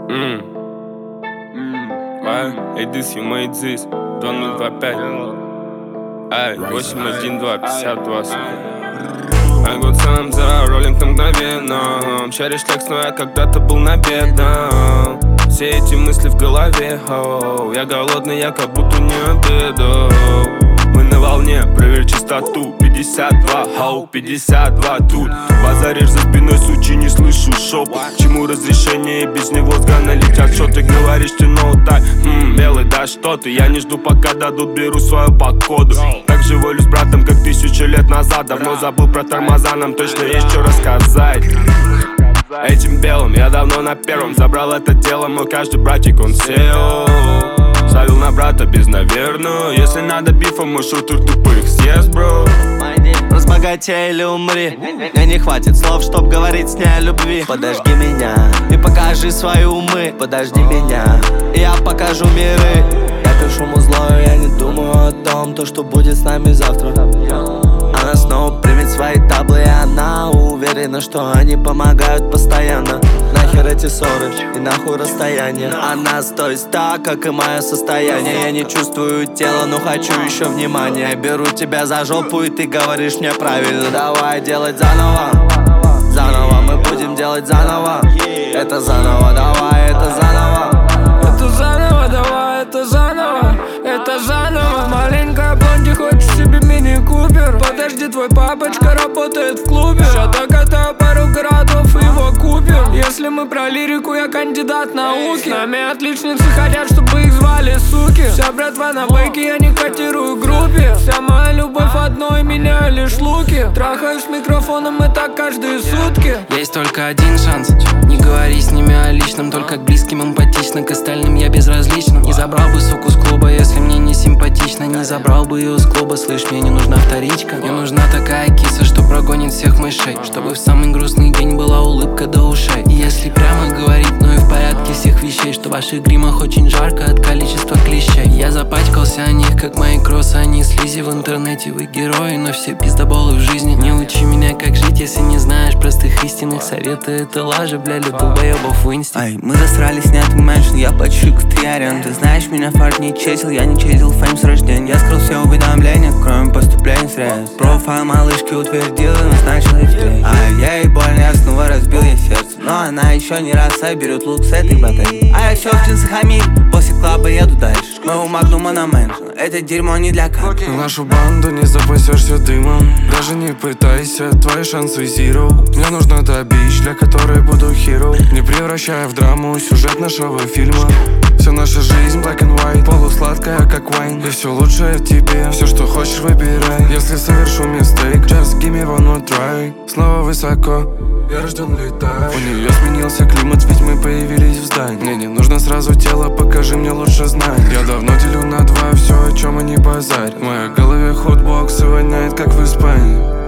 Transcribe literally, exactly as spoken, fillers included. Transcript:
Mm. Ouais, et this, you made this. два ноль два пять. Ай, восемь один два пятьдесят два, сука. Ай, год сам за роллинг на мгновенно. Шаришь текст, но я когда-то был на бедном. Все эти мысли в голове, оу. Я голодный, я как будто не обедал. Мы на волне, проверь чистоту. Пятьдесят два, хау, пятьдесят два тут. Базаришь за спиной, сучи, не слышу шепот. Чему разрешение, без него с гана летят. Что ты говоришь, ты ноутай, хм, белый, да что ты. Я не жду, пока дадут, беру свою по коду. Так же волю с братом, как тысячу лет назад. Давно забыл про тормоза, нам точно есть что рассказать. Этим белым я давно на первом. Забрал это дело, мой каждый братик, он сел. Ставил на брата без наверно. Если надо бифа, мой шутер тупых съест, бро. Разбогатей или умри. Мне не хватит слов, чтоб говорить с ней о любви. Подожди меня и покажи свои умы. Подожди меня, и я покажу миры. Я пишу музло, я не думаю о том, то, что будет с нами завтра. Она снова примет свои таблы, и она уверена, что они помогают постоянно. Нахер эти ссоры и нахуй расстояние. Она стоит так, как и мое состояние. Я не чувствую тело, но хочу еще внимания. Я беру тебя за жопу, и ты говоришь мне правильно. Давай делать заново, заново, мы будем делать заново. Это заново, давай, это заново. Это заново, давай, это заново. Это заново, маленькая блонди, хочешь себе мини-купер. Подожди, твой папочка работает в клубе. Сейчас докатаю пару городов и его купим. Если мы про лирику, я кандидат науки. С нами отличницы хотят, чтобы их звали суки. Вся братва на бейке, я не котирую группе. Вся моя любовь одной, меня лишь луки. Трахаюсь с микрофоном и так каждые сутки. Есть только один шанс. Не говори с ними о личном, только к близким эмпатично. К остальным я безразлична. Не забрал бы суку с клуба, если мне не симпатично. Не забрал бы ее с клуба, слышь, мне не нужна вторичка. Мне нужна такая киса, что прогонит всех мышей. Чтобы в самый грустный день была улыбка до ушей. И если прямо говорить, ну и в порядке всех вещей, что в ваших гримах очень жарко от количества клещей. Я запачкался о них, как мои кроссы, они слизи в интернете. Вы герои, но все пиздоболы в жизни. Не учи меня, как жить, если не знаешь простых истинных. Советы — это лажи, бля, для долбоебов в инсте. Ай, мы засрали снятый мэншн, я плачу как триарен. Ты знаешь, меня фарт не чесил, я не чесил фейм с рождения. Я скрыл все уведомления, кроме поступлений средств. Профайл малышки утвердил и назначил их встреч. Ай, я ей больно, я снова разбил ей сердце. Но она еще не раз берет лук с этой батареи. А я все в джинсах хамиль, после клаба еду дальше. К моему магнума на мэншн, это дерьмо не для капли. Нашу банду не запасешься дымом. Даже не пытайся, твои шансы zero. Мне нужна та бич, для которой буду hero. Не превращая в драму сюжет нашего фильма. Вся наша жизнь black and white, полусладкая как вайн. И все лучшее в тебе, все что хочешь выбирай. Если совершу мистейк, just give me one more try. Снова высоко, я рожден летать. У нее сменился климат, ведь мы появились в здании. Мне не нужно сразу тело, покажи мне лучше знать. Я давно делю на два все, о чем они базарят. В моей голове хотбокс и воняет, как в Испании.